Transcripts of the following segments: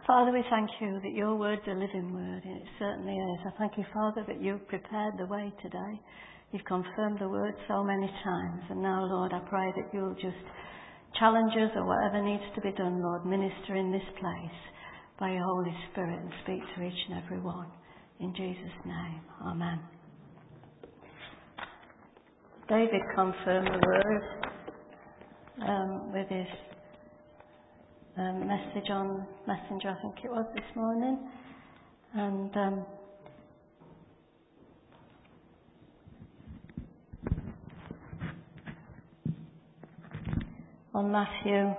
Father, we thank you that your word's a living word, and it certainly is. I thank you, Father, that you've prepared the way today. You've confirmed the word so many times, and now, Lord, I pray that you'll just challenge us or whatever needs to be done, Lord. Minister in this place by your Holy Spirit and speak to each and every one. In Jesus' name, amen. David confirmed the word with his message on Messenger, I think it was, this morning. And on Matthew,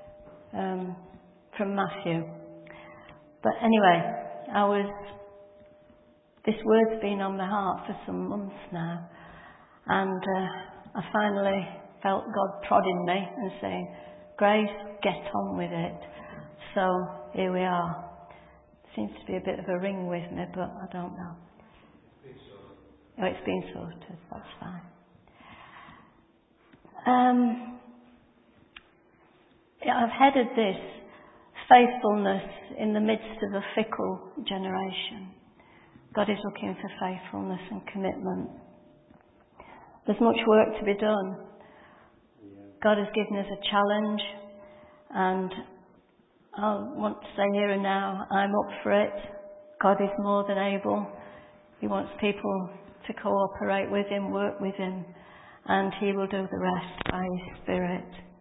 from Matthew. But anyway, this word's been on my heart for some months now. And I finally felt God prodding me and saying, Grace, get on with it. So here we are. Seems to be a bit of a ring with me, but I don't know. It's been sorted. That's fine. I've headed this, faithfulness in the midst of a fickle generation. God is looking for faithfulness and commitment. There's much work to be done. God has given us a challenge, and I want to say here and now, I'm up for it. God is more than able. He wants people to cooperate with him, work with him, and he will do the rest by his Spirit.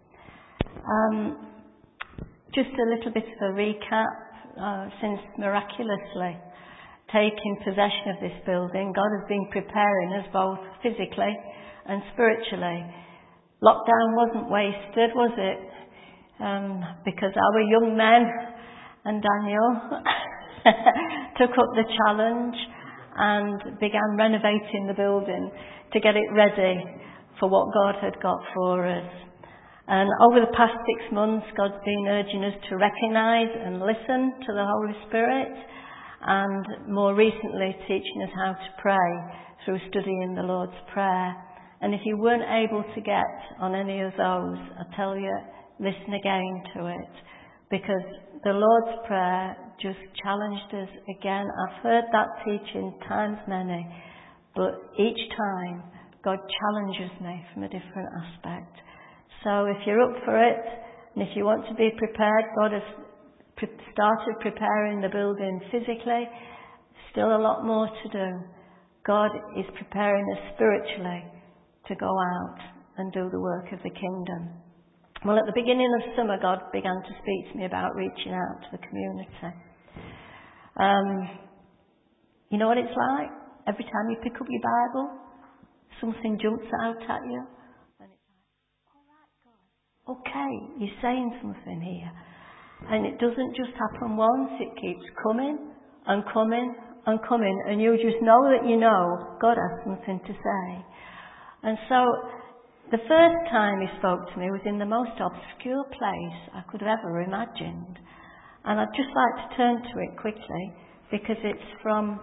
Just a little bit of a recap. Since miraculously taking possession of this building, God has been preparing us both physically and spiritually. Lockdown wasn't wasted, was it? Because our young men and Daniel took up the challenge and began renovating the building to get it ready for what God had got for us. And over the past 6 months, God's been urging us to recognise and listen to the Holy Spirit, and more recently teaching us how to pray through studying the Lord's Prayer. And if you weren't able to get on any of those, I tell you, listen again to it, because the Lord's Prayer just challenged us again. I've heard that teaching times many, but each time God challenges me from a different aspect. So if you're up for it, and if you want to be prepared, God has started preparing the building physically. Still a lot more to do. God is preparing us spiritually to go out and do the work of the kingdom. Well, at the beginning of summer, God began to speak to me about reaching out to the community. You know what it's like? Every time you pick up your Bible, something jumps out at you. And it's like, all right, God, okay, you're saying something here. And it doesn't just happen once, it keeps coming and coming and coming. And you just know that you know God has something to say. And so, the first time he spoke to me was in the most obscure place I could have ever imagined. And I'd just like to turn to it quickly, because it's from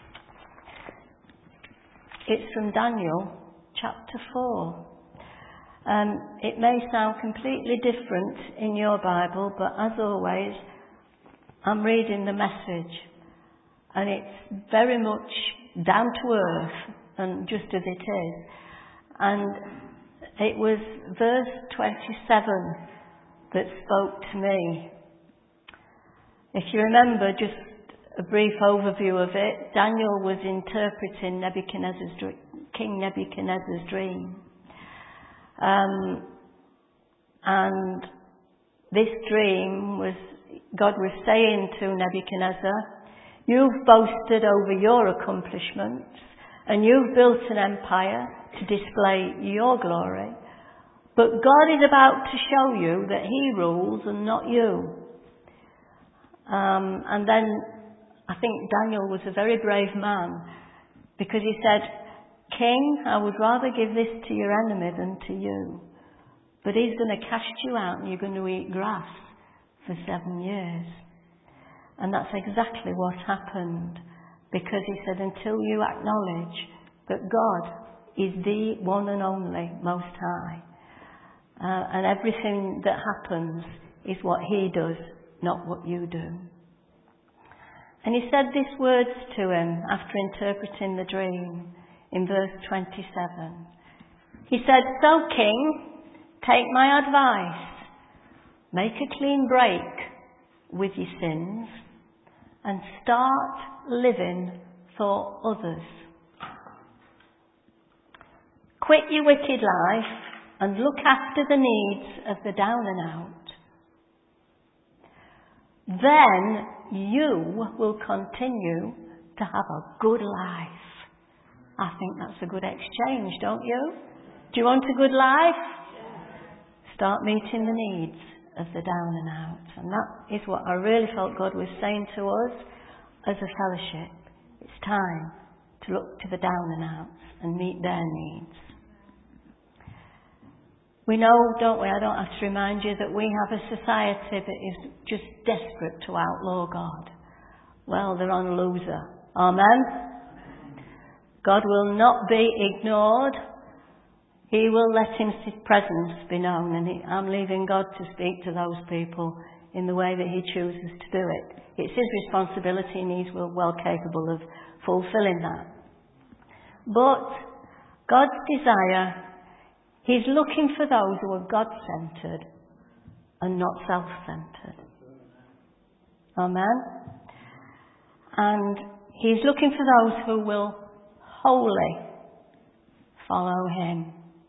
Daniel chapter 4. It may sound completely different in your Bible, but as always, I'm reading the Message. And it's very much down to earth, and just as it is. And it was verse 27 that spoke to me. If you remember, just a brief overview of it, Daniel was interpreting King Nebuchadnezzar's dream. And this dream was, God was saying to Nebuchadnezzar, you've boasted over your accomplishments, and you've built an empire to display your glory. But God is about to show you that he rules and not you. And then I think Daniel was a very brave man, because he said, King, I would rather give this to your enemy than to you. But he's going to cast you out and you're going to eat grass for 7 years. And that's exactly what happened, because he said, until you acknowledge that God is the one and only Most High, and everything that happens is what he does, not what you do. And he said these words to him after interpreting the dream in verse 27. He said, "So, King, take my advice. Make a clean break with your sins and start living for others. Quit your wicked life and look after the needs of the down and out. Then you will continue to have a good life." I think that's a good exchange, don't you? Do you want a good life? Start meeting the needs of the down and out. And that is what I really felt God was saying to us as a fellowship. It's time to look to the down and outs and meet their needs. We know, don't we, I don't have to remind you, that we have a society that is just desperate to outlaw God. Well, they're on a loser. Amen? God will not be ignored. He will let his presence be known, and I'm leaving God to speak to those people in the way that he chooses to do it. It's his responsibility, and he's well capable of fulfilling that. But God's desire, he's looking for those who are God-centred and not self-centred. Amen? And he's looking for those who will wholly follow him.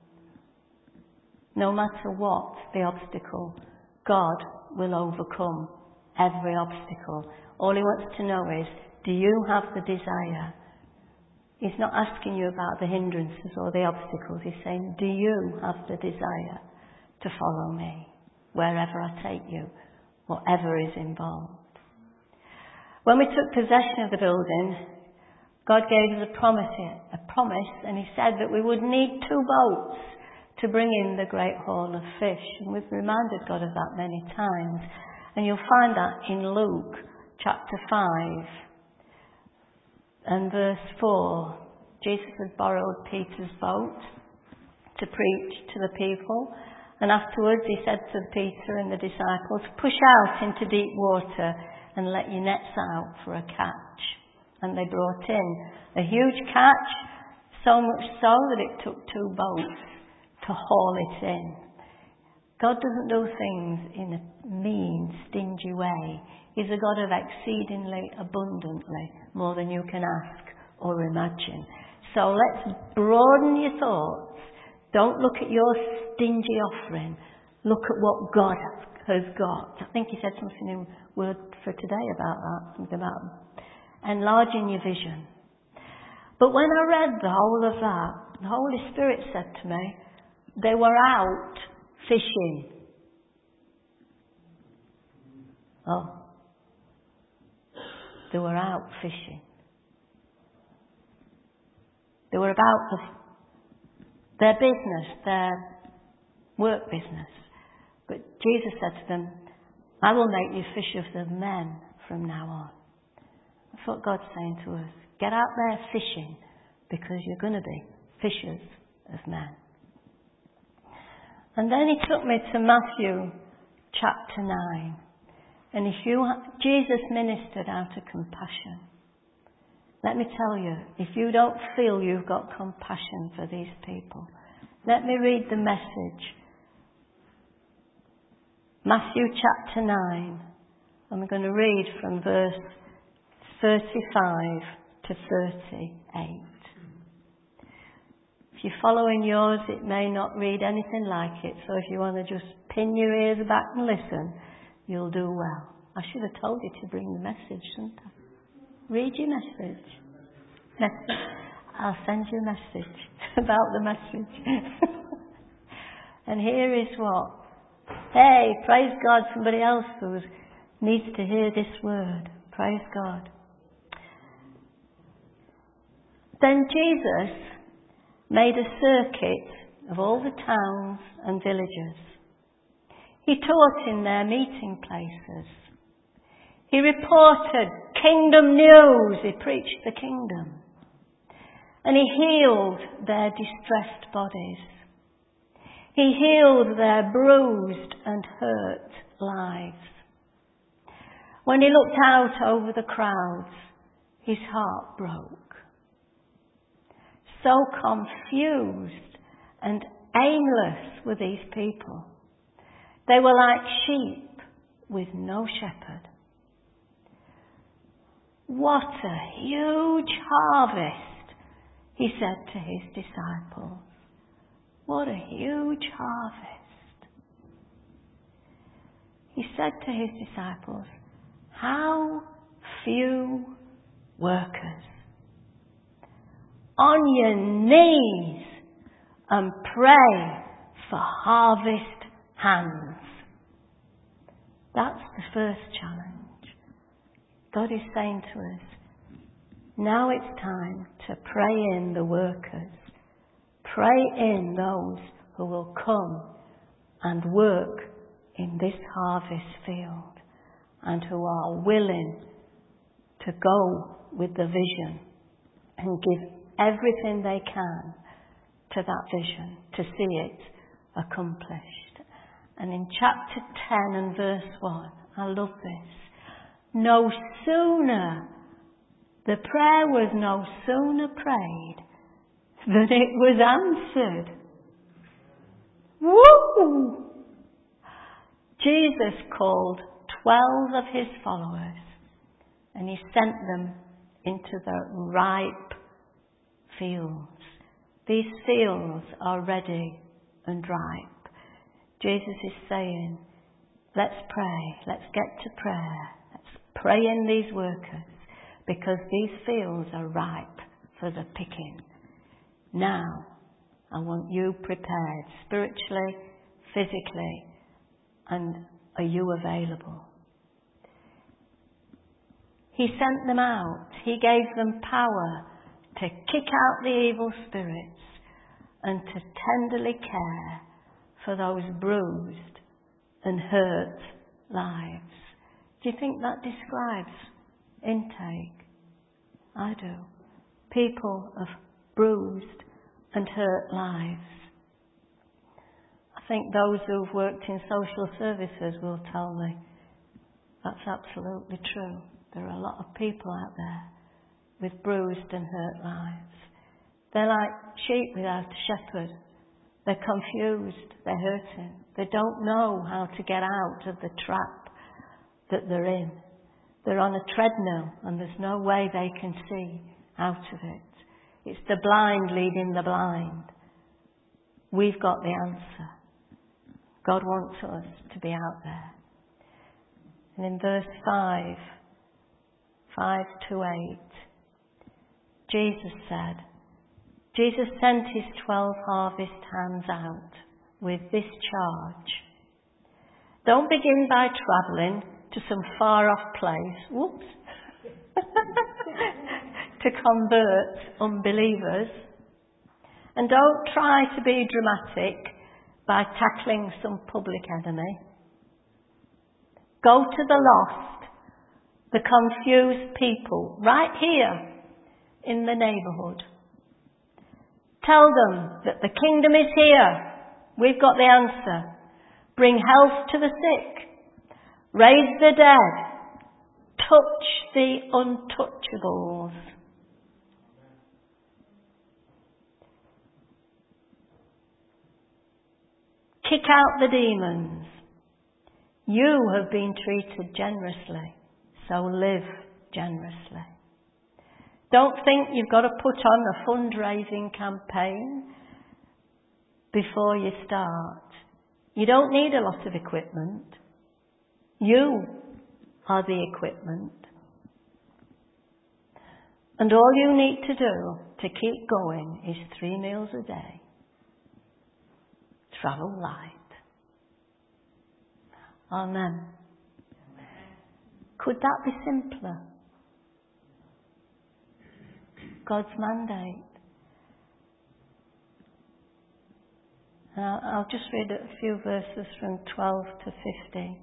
No matter what the obstacle, God will overcome every obstacle. All he wants to know is, do you have the desire? He's not asking you about the hindrances or the obstacles. He's saying, do you have the desire to follow me wherever I take you, whatever is involved? When we took possession of the building, God gave us a promise, and he said that we would need 2 boats to bring in the great haul of fish. And we've reminded God of that many times. And you'll find that in Luke chapter 5 and verse 4. Jesus had borrowed Peter's boat to preach to the people. And afterwards he said to Peter and the disciples, "Push out into deep water and let your nets out for a catch." And they brought in a huge catch, so much so that it took 2 boats to haul it in. God doesn't do things in a mean, stingy way. He's a God of exceedingly abundantly, more than you can ask or imagine. So let's broaden your thoughts. Don't look at your stingy offering. Look at what God has got. I think he said something in Word for Today about that, something about enlarging your vision. But when I read the whole of that, the Holy Spirit said to me, they were out fishing. Oh. They were out fishing. They were about their business, their work business. But Jesus said to them, "I will make you fishers of men from now on." That's what God's saying to us. Get out there fishing, because you're going to be fishers of men. And then he took me to Matthew chapter 9. And Jesus ministered out of compassion. Let me tell you, if you don't feel you've got compassion for these people, let me read the message. Matthew chapter 9. I'm going to read from verse 35 to 38. If you're following yours, it may not read anything like it, so if you want to just pin your ears back and listen, you'll do well. I should have told you to bring the message, shouldn't I? Read your message. I'll send you a message about the message. And here is what. Hey, praise God, somebody else who needs to hear this word. Praise God. Then Jesus made a circuit of all the towns and villages. He taught in their meeting places. He reported kingdom news. He preached the kingdom. And he healed their distressed bodies. He healed their bruised and hurt lives. When he looked out over the crowds, his heart broke. So confused and aimless were these people. They were like sheep with no shepherd. What a huge harvest, he said to his disciples. What a huge harvest. He said to his disciples, how few workers. On your knees and pray for harvest hands. That's the first challenge. God is saying to us, now it's time to pray in the workers. Pray in those who will come and work in this harvest field and who are willing to go with the vision and give everything they can to that vision to see it accomplished. And in chapter 10 and verse 1, I love this. No sooner, the prayer was no sooner prayed than it was answered. Woo! Jesus called 12 of his followers and he sent them into the ripe fields. These fields are ready and ripe. Jesus is saying, let's pray, let's get to prayer. Let's pray in these workers because these fields are ripe for the picking. Now, I want you prepared spiritually, physically, and are you available? He sent them out. He gave them power to kick out the evil spirits and to tenderly care for those bruised and hurt lives. Do you think that describes intake? I do. People of bruised and hurt lives. I think those who've worked in social services will tell me that's absolutely true. There are a lot of people out there with bruised and hurt lives. They're like sheep without a shepherd. They're confused. They're hurting. They don't know how to get out of the trap that they're in. They're on a treadmill and there's no way they can see out of it. It's the blind leading the blind. We've got the answer. God wants us to be out there. And in verse 5 to 8, Jesus sent his 12 harvest hands out with this charge. Don't begin by travelling to some far off place, to convert unbelievers. And don't try to be dramatic by tackling some public enemy. Go to the lost, the confused people, right here in the neighbourhood. Tell them that the kingdom is here. We've got the answer. Bring health to the sick. Raise the dead. Touch the untouchables. Kick out the demons. You have been treated generously, so live generously. Don't think you've got to put on a fundraising campaign before you start. You don't need a lot of equipment. You are the equipment. And all you need to do to keep going is 3 meals a day. Travel light. Amen. Could that be simpler? God's mandate. I'll just read a few verses from 12 to 15.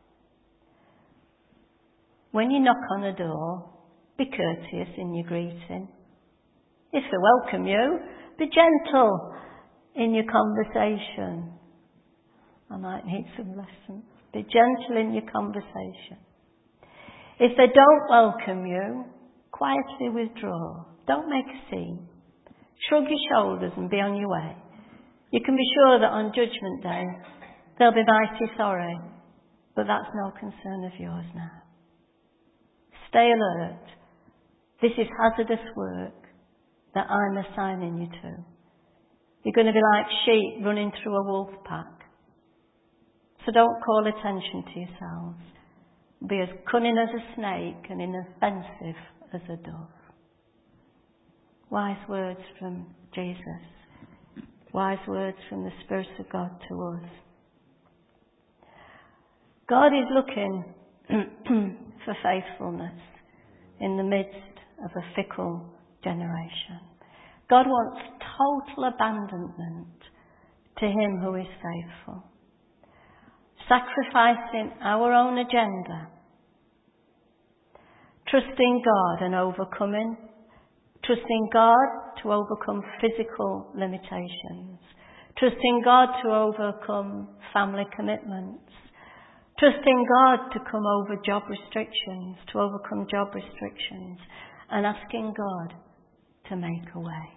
When you knock on a door, be courteous in your greeting. If they welcome you, be gentle in your conversation. I might need some lessons. Be gentle in your conversation. If they don't welcome you, quietly withdraw. Don't make a scene. Shrug your shoulders and be on your way. You can be sure that on Judgment Day, they'll be mighty sorry, but that's no concern of yours now. Stay alert. This is hazardous work that I'm assigning you to. You're going to be like sheep running through a wolf pack. So don't call attention to yourselves. Be as cunning as a snake and inoffensive as a dove. Wise words from Jesus. Wise words from the Spirit of God to us. God is looking for faithfulness in the midst of a fickle generation. God wants total abandonment to Him who is faithful. Sacrificing our own agenda. Trusting God and overcoming. Trusting God to overcome physical limitations. Trusting God to overcome family commitments. Trusting God to come over job restrictions, to overcome job restrictions. And asking God to make a way.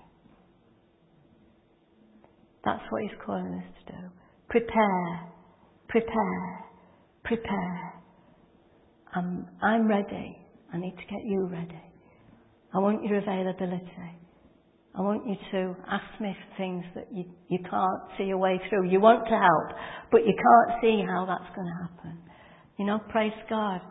That's what He's calling us to do. Prepare, prepare, prepare. I'm ready. I need to get you ready. I want your availability. I want you to ask me for things that you can't see a way through. You want to help, but you can't see how that's going to happen. You know, praise God.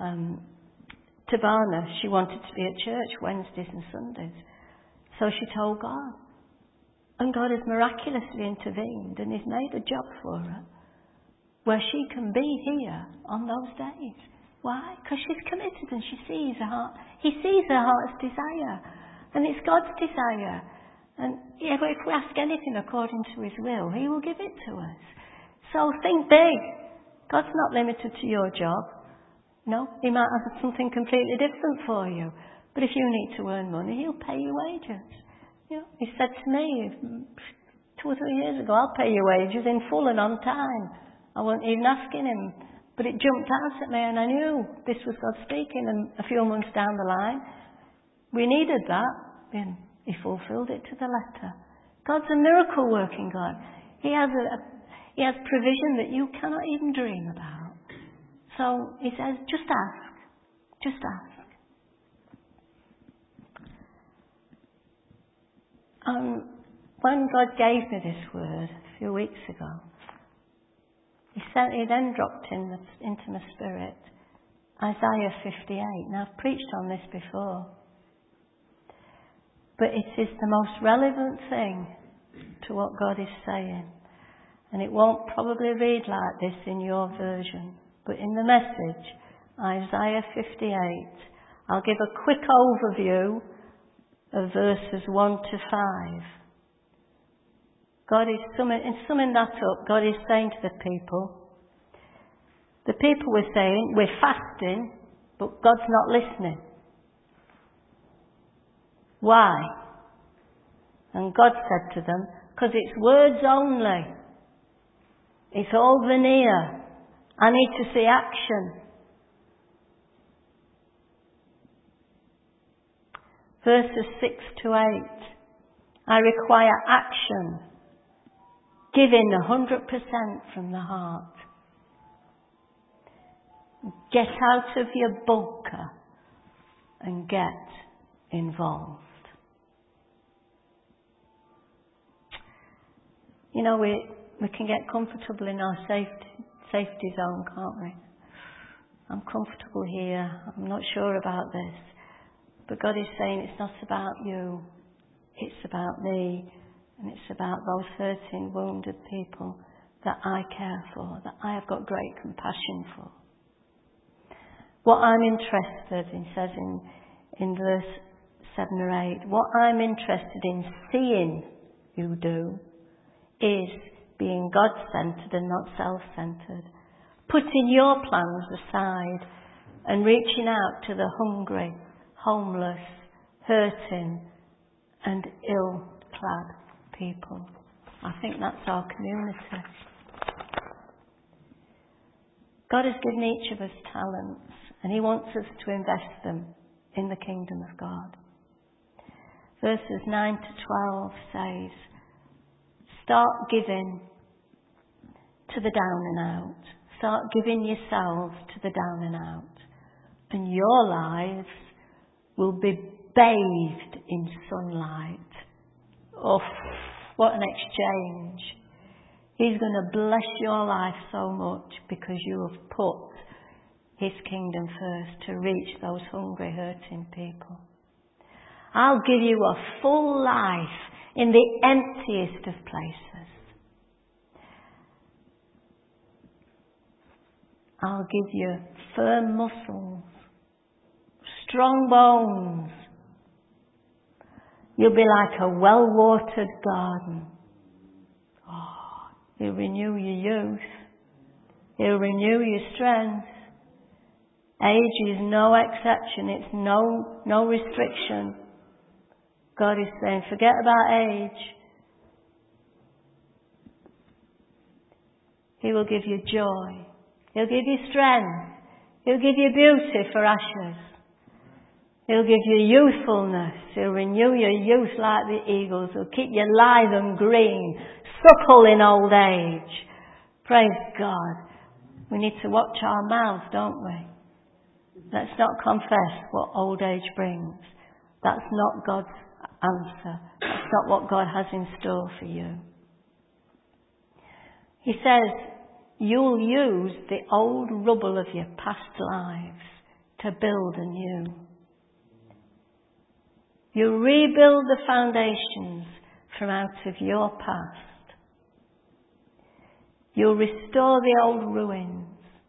Tabana, she wanted to be at church Wednesdays and Sundays. So she told God. And God has miraculously intervened and He's made a job for her where she can be here on those days. Why? Because she's committed and she sees her heart. He sees her heart's desire. And it's God's desire. And if we ask anything according to His will, He will give it to us. So think big. God's not limited to your job. No, He might have something completely different for you. But if you need to earn money, He'll pay you wages. You know, He said to me 2 or 3 years ago, I'll pay you wages in full and on time. I wasn't even asking Him. But it jumped out at me and I knew this was God speaking. And a few months down the line, we needed that. And He fulfilled it to the letter. God's a miracle working God. He has provision that you cannot even dream about. So He says, just ask. Just ask. When God gave me this word a few weeks ago, He then dropped into my spirit Isaiah 58. Now I've preached on this before. But it is the most relevant thing to what God is saying. And it won't probably read like this in your version. But in the Message, Isaiah 58, I'll give a quick overview of verses 1 to 5. God is summing that up, God is saying to the people were saying, we're fasting, but God's not listening. Why? And God said to them, because it's words only. It's all veneer. I need to see action. Verses 6 to 8. I require action. Giving 100% from the heart. Get out of your bunker and get involved. You know, we can get comfortable in our safety zone, can't we? I'm comfortable here. I'm not sure about this. But God is saying it's not about you. It's about me. And it's about those hurting, wounded people that I care for, that I have got great compassion for. What I'm interested in, says in verse 7 or 8, what I'm interested in seeing you do is being God-centered and not self-centered. Putting your plans aside and reaching out to the hungry, homeless, hurting and ill-clad people. I think that's our community. God has given each of us talents And he wants us to invest them in the kingdom of God. Verses 9 to 12 says, start giving to the down and out. Start giving yourselves to the down and out. And your lives will be bathed in sunlight. Oh, what an exchange. He's going to bless your life so much because you have put his kingdom first to reach those hungry, hurting people. I'll give you a full life in the emptiest of places. I'll give you firm muscles, strong bones. You'll be like a well-watered garden. Oh, he'll renew your youth. He'll renew your strength. Age is no exception. It's no restriction. God is saying, forget about age. He will give you joy. He'll give you strength. He'll give you beauty for ashes. He'll give you youthfulness. He'll renew your youth like the eagles. He'll keep you lithe and green, supple in old age. Praise God. We need to watch our mouths, don't we? Let's not confess what old age brings. That's not God's answer. That's not what God has in store for you. He says, you'll use the old rubble of your past lives to build anew. You'll rebuild the foundations from out of your past. You'll restore the old ruins.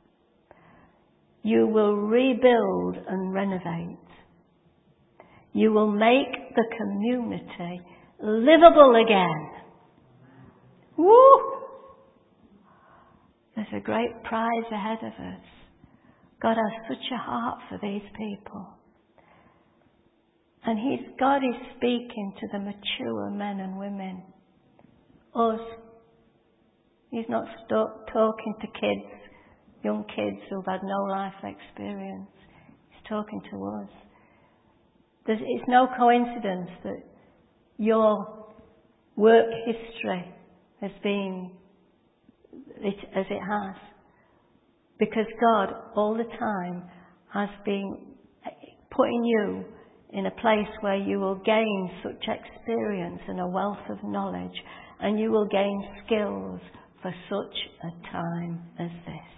You will rebuild and renovate. You will make the community livable again. Woo! There's a great prize ahead of us. God has such a heart for these people. And God is speaking to the mature men and women. Us. He's not talking to kids, young kids who've had no life experience. He's talking to us. It's no coincidence that your work history has been as it has. Because God, all the time, has been putting you in a place where you will gain such experience and a wealth of knowledge, and you will gain skills for such a time as this.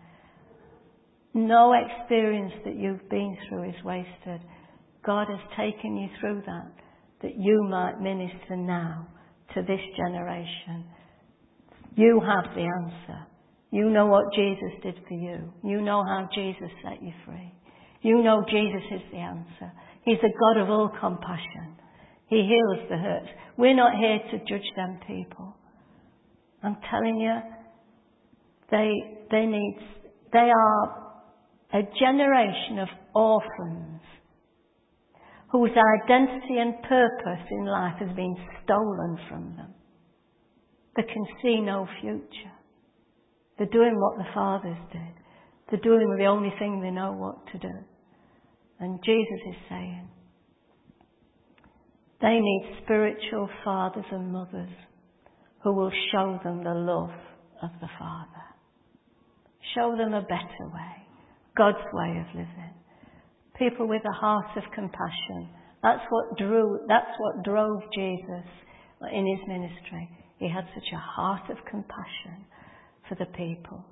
No experience that you've been through is wasted. God has taken you through that you might minister now to this generation. You have the answer. You know what Jesus did for you. You know how Jesus set you free. You know Jesus is the answer. He's a God of all compassion. He heals the hurt. We're not here to judge them people. I'm telling you, they are a generation of orphans whose identity and purpose in life has been stolen from them. They can see no future. They're doing what the fathers did. They're doing the only thing they know what to do. And Jesus is saying, they need spiritual fathers and mothers who will show them the love of the Father. Show them a better way, God's way of living. People with a heart of compassion. That's what drove Jesus in his ministry. He had such a heart of compassion for the people.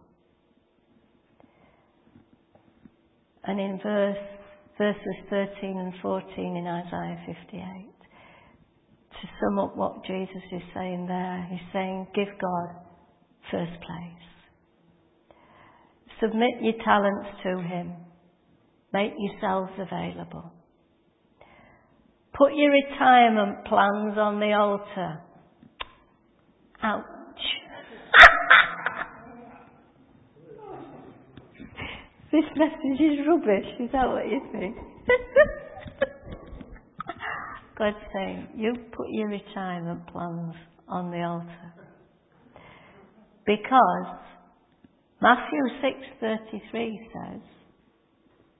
And in verses 13 and 14 in Isaiah 58, to sum up what Jesus is saying there, he's saying, give God first place. Submit your talents to him. Make yourselves available. Put your retirement plans on the altar. Ouch. This message is rubbish. Is that what you think? God's saying, you put your retirement plans on the altar. Because Matthew 6:33 says,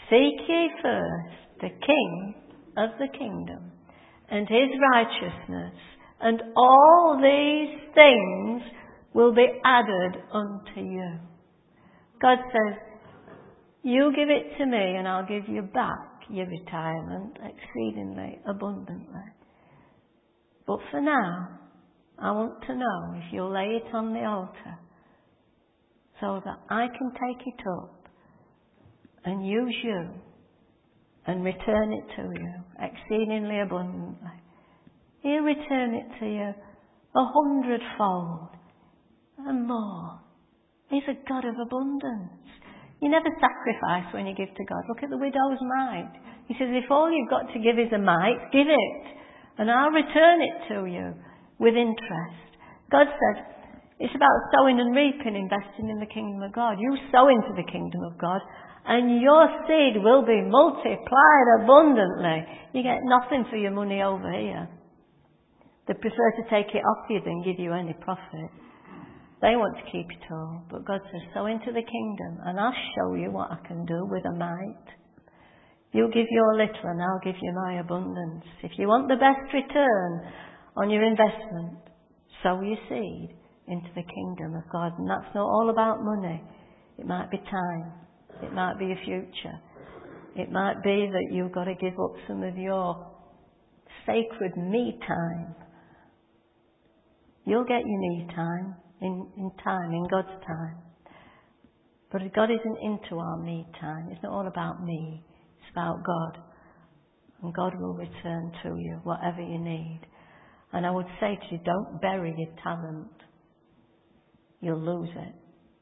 Seek ye first the King of the kingdom and his righteousness, and all these things will be added unto you. God says, you give it to me and I'll give you back your retirement exceedingly abundantly. But for now, I want to know if you'll lay it on the altar so that I can take it up and use you and return it to you exceedingly abundantly. He'll return it to you 100-fold and more. He's a God of abundance. You never sacrifice when you give to God. Look at the widow's mite. He says, if all you've got to give is a mite, give it, and I'll return it to you with interest. God said, it's about sowing and reaping, investing in the kingdom of God. You sow into the kingdom of God, and your seed will be multiplied abundantly. You get nothing for your money over here. They prefer to take it off you than give you any profit. They want to keep it all. But God says, sow into the kingdom, and I'll show you what I can do with a mite. You give your little, and I'll give you my abundance. If you want the best return on your investment, sow your seed into the kingdom of God. And that's not all about money. It might be time. It might be a future. It might be that you've got to give up some of your sacred me time. You'll get your me time in time, in God's time. But God isn't into our me time. It's not all about me. It's about God. And God will return to you whatever you need. And I would say to you, don't bury your talent. You'll lose it.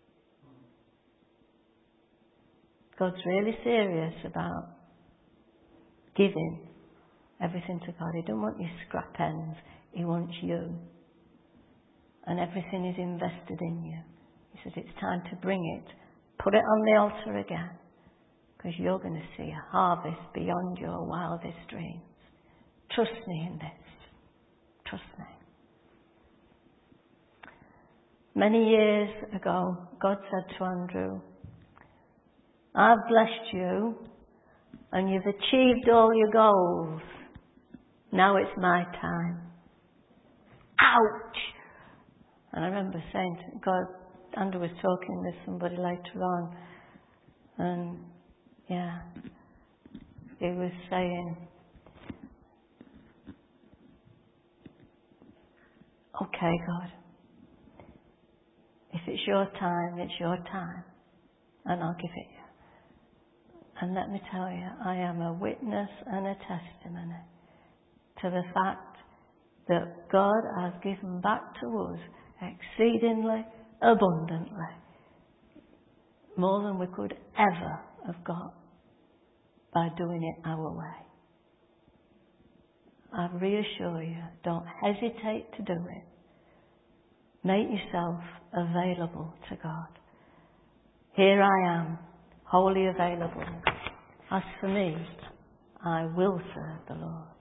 God's really serious about giving everything to God. He doesn't want your scrap ends. He wants you. And everything is invested in you. He says it's time to bring it. Put it on the altar again. Because you're going to see a harvest beyond your wildest dreams. Trust me in this. Trust me. Many years ago, God said to Andrew, I've blessed you and you've achieved all your goals. Now it's my time. Ouch! And I remember saying to God, Andrew was talking with somebody later on, and he was saying, okay, God, if it's your time, it's your time, and I'll give it you. And let me tell you, I am a witness and a testimony to the fact that God has given back to us exceedingly abundantly, more than we could ever have got by doing it our way. I reassure you, don't hesitate to do it. Make yourself available to God. Here I am, wholly available. As for me, I will serve the Lord.